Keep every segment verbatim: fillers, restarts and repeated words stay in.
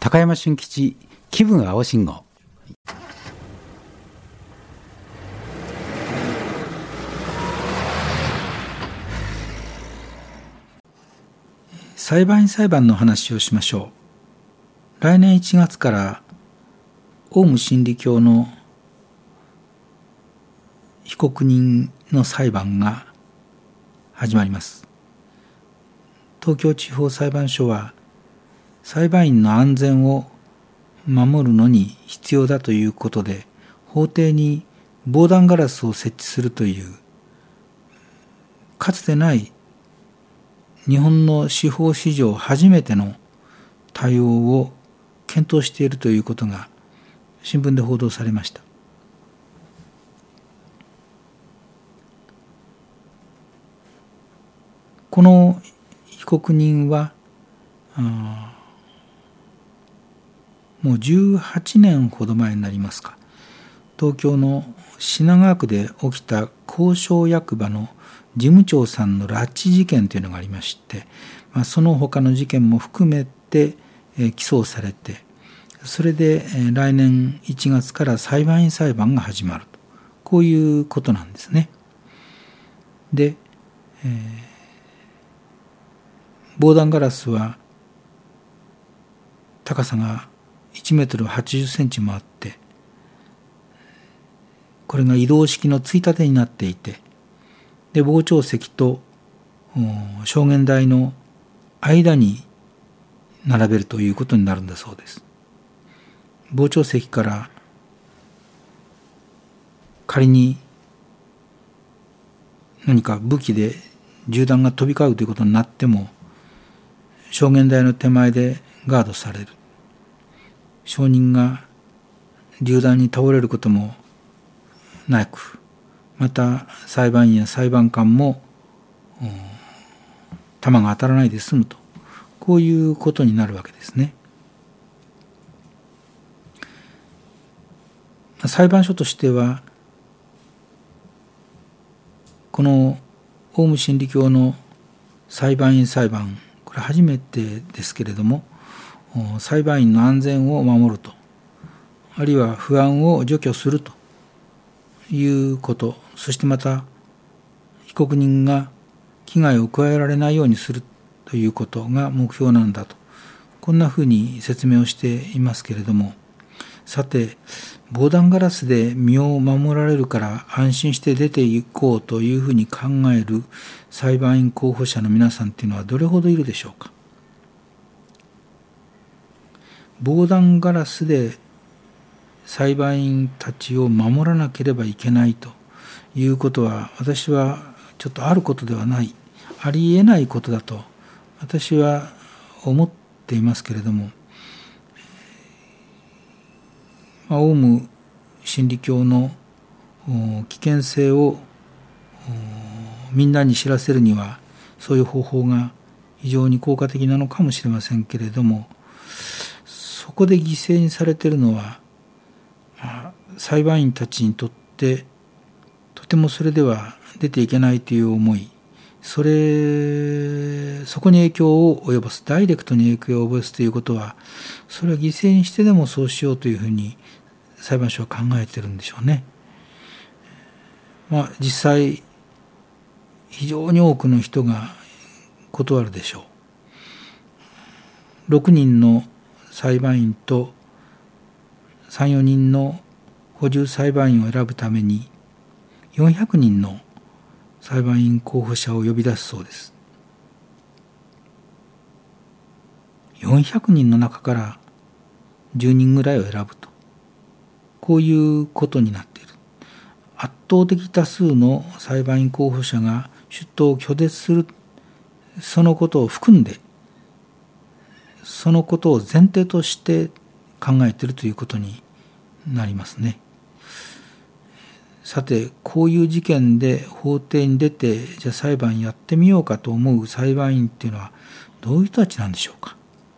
高山俊吉気分青信号。裁判員裁判の話をしましょう。来年いちがつからオウム真理教の被告人の裁判が始まります。東京地方裁判所は裁判員の安全を守るのに必要だということで、法廷に防弾ガラスを設置するというかつてない日本の司法史上初めての対応を検討しているということが新聞で報道されました。この被告人はもうじゅうはちねんほど前になりますか、東京の品川区で起きた公証役場の事務長さんの拉致事件というのがありまして、まあ、その他の事件も含めて、えー、起訴されて、それで、えー、来年いちがつから裁判員裁判が始まると、こういうことなんですね。で、えー、防弾ガラスは高さがいちメートルはちじゅっセンチもあって、これが移動式のついたてになっていて、で傍聴席と証言台の間に並べるということになるんだそうです。傍聴席から仮に何か武器で銃弾が飛び交うということになっても、証言台の手前でガードされる。証人が銃弾に倒れることもなく、また裁判員や裁判官も弾が当たらないで済むと、こういうことになるわけですね。裁判所としてはこのオウム真理教の裁判員裁判、これ初めてですけれども、裁判員の安全を守ると、あるいは不安を除去するということ、そしてまた被告人が危害を加えられないようにするということが目標なんだと、こんなふうに説明をしていますけれども、さて防弾ガラスで身を守られるから安心して出ていこうというふうに考える裁判員候補者の皆さんというのはどれほどいるでしょうか。防弾ガラスで裁判員たちを守らなければいけないということは、私はちょっとあることではない、ありえないことだと私は思っていますけれども、オウム真理教の危険性をみんなに知らせるには、そういう方法が非常に効果的なのかもしれませんけれども、そこで犠牲にされているのは、まあ、裁判員たちにとってとてもそれでは出ていけないという思い、それそこに影響を及ぼす、ダイレクトに影響を及ぼすということは、それは犠牲にしてでもそうしようというふうに裁判所は考えているんでしょうね。まあ実際非常に多くの人が断るでしょう。ろくにんの裁判員とさん、よにんの補充裁判員を選ぶためによんひゃくにんの裁判員候補者を呼び出すそうです。よんひゃくにんの中からじゅうにんぐらいを選ぶと、こういうことになっている。圧倒的多数の裁判員候補者が出頭を拒絶する、そのことを含んで、そのことを前提として考えているということになりますね。さて、こういう事件で法廷に出て、じゃあ裁判やってみようかと思う裁判員っていうのはどういう人たちなんでしょうか。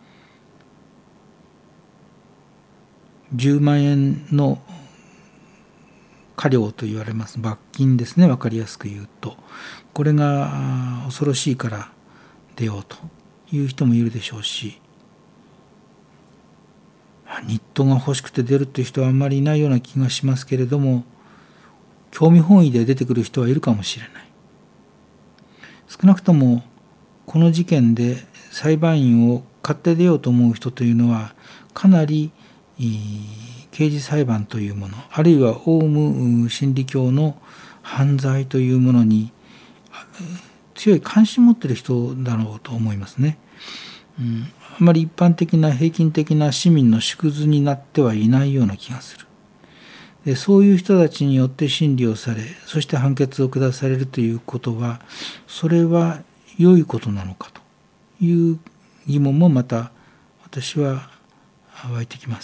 じゅうまんえんの科料と言われます罰金ですね、分かりやすく言うと、これが恐ろしいから出ようという人もいるでしょうし、 日当が欲しくて出るっていう人はあんまりいないような気がしますけれども、興味本位で出てくる人はいるかもしれない。少なくともこの事件で裁判員を買って出ようと思う人というのは、かなり刑事裁判というもの、あるいはオウム真理教の犯罪というものに強い関心を持っている人だろうと思いますね。うん、あまり一般的な平均的な市民の縮図になってはいないような気がする。で、そういう人たちによって審理をされ、そして判決を下されるということは、それは良いことなのかという疑問もまた私は湧いてきます。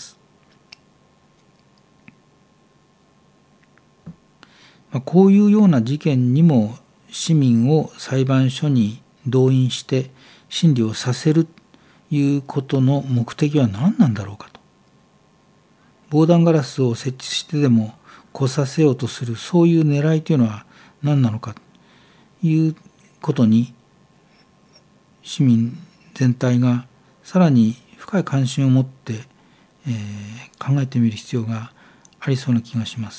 まあ、こういうような事件にも市民を裁判所に動員して審理をさせるということの目的は何なんだろうかと。防弾ガラスを設置してでも来させようとする、そういう狙いというのは何なのかということに、市民全体がさらに深い関心を持って、えー、考えてみる必要がありそうな気がします。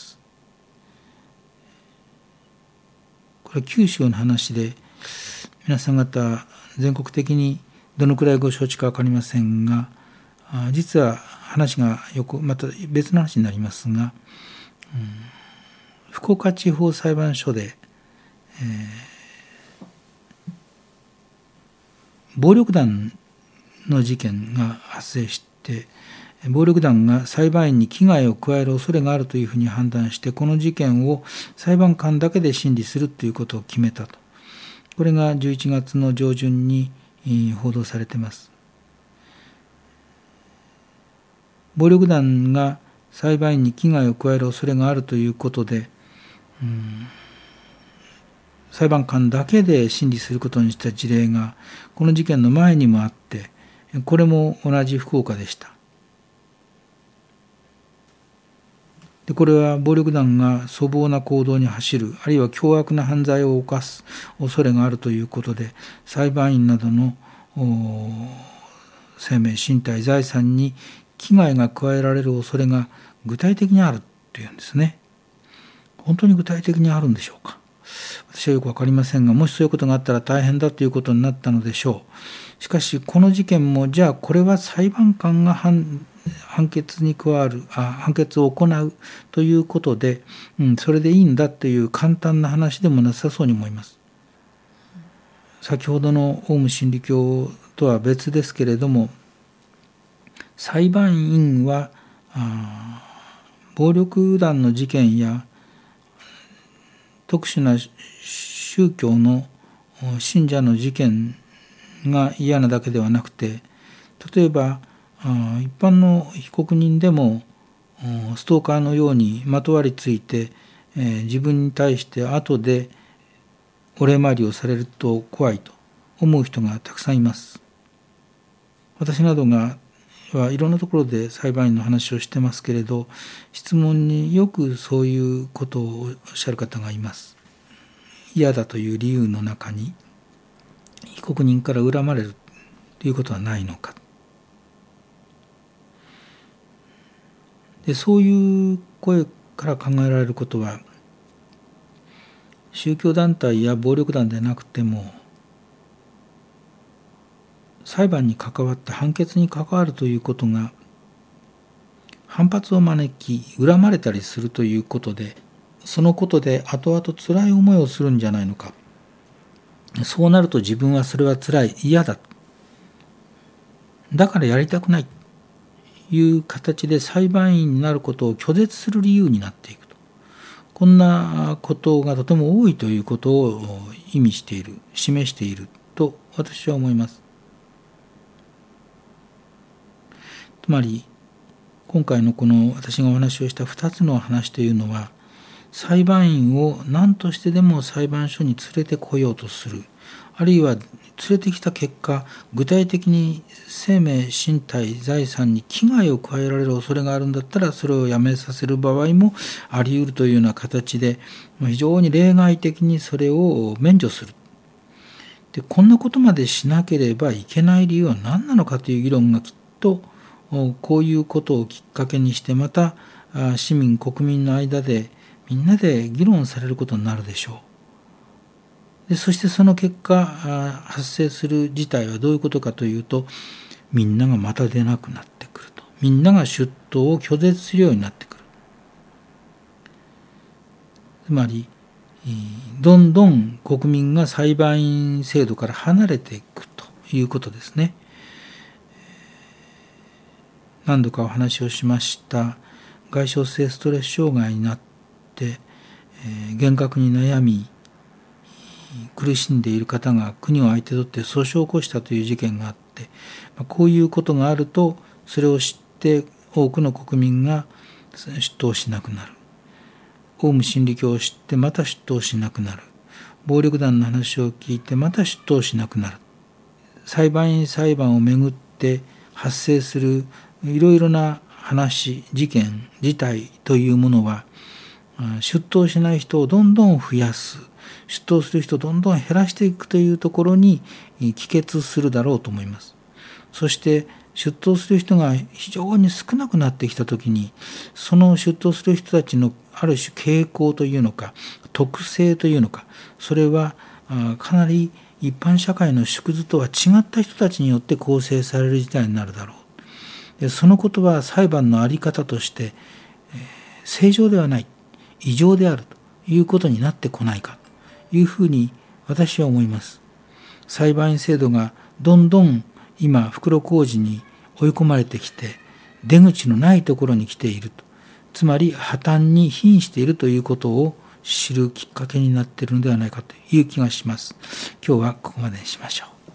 これは九州の話で、皆さん方全国的にどのくらいご承知か分かりませんが、実は話がよくまた別の話になりますが、うん、福岡地方裁判所で、えー、暴力団の事件が発生して、暴力団が裁判員に危害を加える恐れがあるというふうに判断して、この事件を裁判官だけで審理するということを決めたと。これがじゅういちがつの上旬に報道されています。暴力団が裁判員に危害を加える恐れがあるということで、うん、裁判官だけで審理することにした事例がこの事件の前にもあって、これも同じ福岡でした。で、これは暴力団が粗暴な行動に走る、あるいは凶悪な犯罪を犯す恐れがあるということで、裁判員などの生命、身体、財産に危害が加えられる恐れが具体的にあるというんですね。本当に具体的にあるんでしょうか。私はよく分かりませんが、もしそういうことがあったら大変だということになったのでしょう。しかしこの事件も、じゃあこれは裁判官が判判決に加わるあ判決を行うということで、うん、それでいいんだという簡単な話でもなさそうに思います。先ほどのオウム真理教とは別ですけれども、裁判員は暴力団の事件や特殊な宗教の信者の事件が嫌なだけではなくて、例えば一般の被告人でもストーカーのようにまとわりついて自分に対して後でお礼参りをされると怖いと思う人がたくさんいます。私などがはいろんなところで裁判員の話をしてますけれど、質問によくそういうことをおっしゃる方がいます。嫌だという理由の中に被告人から恨まれるということはないのか。で、そういう声から考えられることは、宗教団体や暴力団でなくても裁判に関わって判決に関わるということが反発を招き恨まれたりするということで、そのことで後々辛い思いをするんじゃないのか。そうなると自分はそれは辛い、嫌だ、だからやりたくないという形で裁判員になることを拒絶する理由になっていくと。こんなことがとても多いということを意味している、示していると私は思います。つまり今回のこの私がお話をしたふたつの話というのは、裁判員を何としてでも裁判所に連れてこようとする、あるいは連れてきた結果、具体的に生命、身体、財産に危害を加えられる恐れがあるんだったら、それをやめさせる場合もあり得るというような形で、非常に例外的にそれを免除する。で、こんなことまでしなければいけない理由は何なのかという議論がきっとこういうことをきっかけにしてまた市民国民の間でみんなで議論されることになるでしょう。でそしてその結果発生する事態はどういうことかというと、みんながまた出なくなってくると、みんなが出頭を拒絶するようになってくる。つまりどんどん国民が裁判員制度から離れていくということですね。何度かお話をしました外傷性ストレス障害になって幻覚に悩み苦しんでいる方が国を相手取って訴訟を起こしたという事件があって、こういうことがあるとそれを知って多くの国民が出頭しなくなる。オウム真理教を知ってまた出頭しなくなる。暴力団の話を聞いてまた出頭しなくなる。裁判員裁判をめぐって発生するいろいろな話、事件、事態というものは出頭しない人をどんどん増やす、出頭する人をどんどん減らしていくというところに帰結するだろうと思います。そして出頭する人が非常に少なくなってきたときに、その出頭する人たちのある種傾向というのか特性というのか、それはかなり一般社会の縮図とは違った人たちによって構成される事態になるだろう。でそのことは裁判の在り方として、えー、正常ではない、異常であるということになってこないかというふうに私は思います。裁判員制度がどんどん今袋小路に追い込まれてきて出口のないところに来ていると、つまり破綻に瀕しているということを知るきっかけになっているのではないかという気がします。今日はここまでにしましょう。